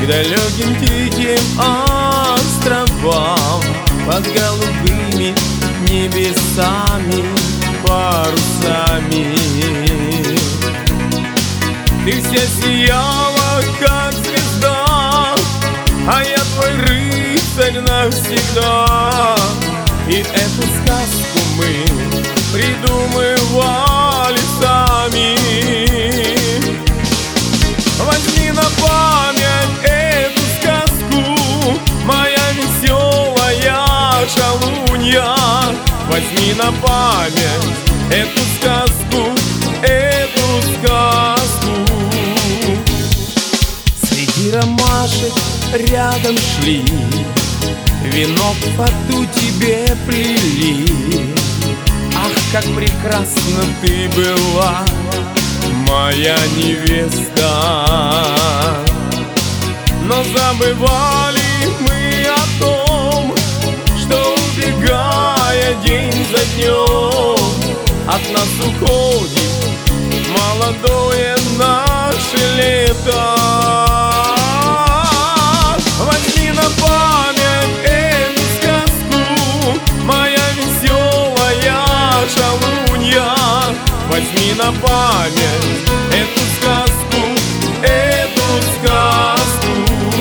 к далеким тихим островам, под голубыми небесами, парусами. Ты вся сияла, как звезда, а я твой рыцарь навсегда. И эту сказку мы придумывали сами. Возьми на память эту сказку, моя веселая шалунья. Возьми на память эту сказку, эту сказку. Среди ромашек рядом шли, венок в фату тебе плели. Ах, как прекрасна ты была, моя невеста. Но забывали мы о том, что, убегая день за днем, от нас уходит молодое наше лето. Возьми на память эту сказку, моя веселая шалунья. Возьми на память эту сказку, эту сказку.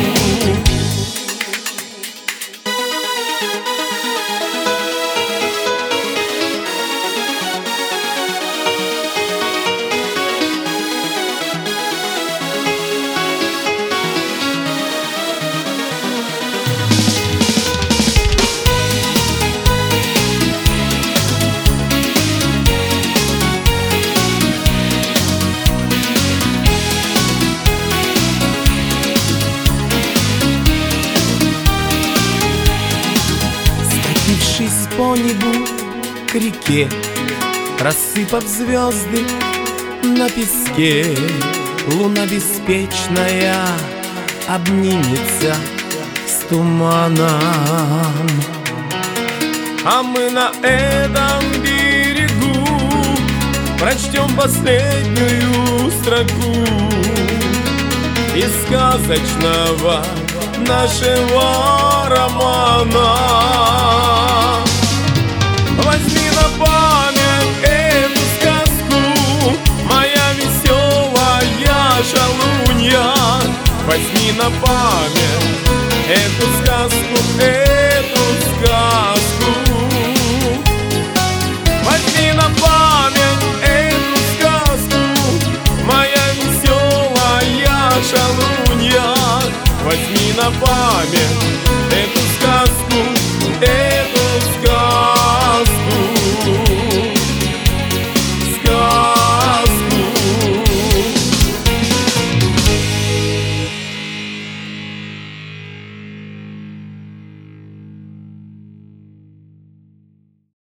Скатившись по небу к реке, рассыпав звезды на песке, луна беспечная обнимется с туманом. А мы на этом берегу прочтем последнюю строку из сказочного нашего романа. Возьми на память эту сказку, моя веселая шалунья. Возьми на память